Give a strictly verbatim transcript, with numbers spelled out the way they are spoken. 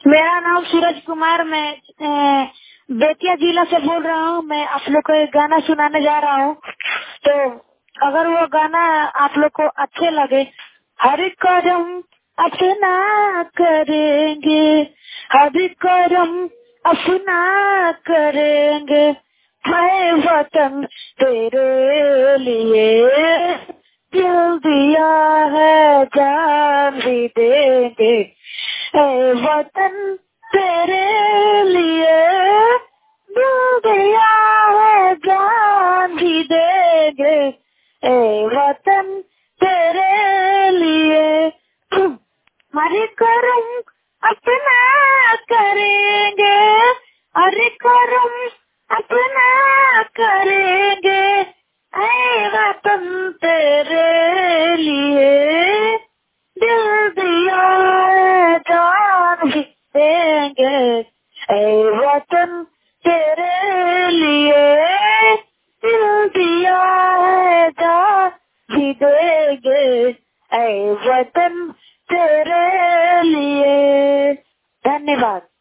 मेरा नाम सूरज कुमार, मैं अ, बेतिया जिला से बोल रहा हूँ। मैं आप लोग को एक गाना सुनाने जा रहा हूँ, तो अगर वो गाना आप लोग को अच्छे लगे, हर करम अपना करेंगे, हर करम अपना करेंगे, है वतन तेरे लिए, दिल दिया है जान भी देंगे, ऐ वतन तेरे लिए, दिल दिया है जान भी देंगे, ऐ वतन तेरे लिए, हर करम अपना करेंगे, हर करम अपना करेंगे, ऐ वतन तेरे लिए, दिल दिया है जान भी देंगे, ऐ वतन तेरे लिए, दिल दिया है जान भी देंगे, ऐ वतन तेरे लिए। धन्यवाद।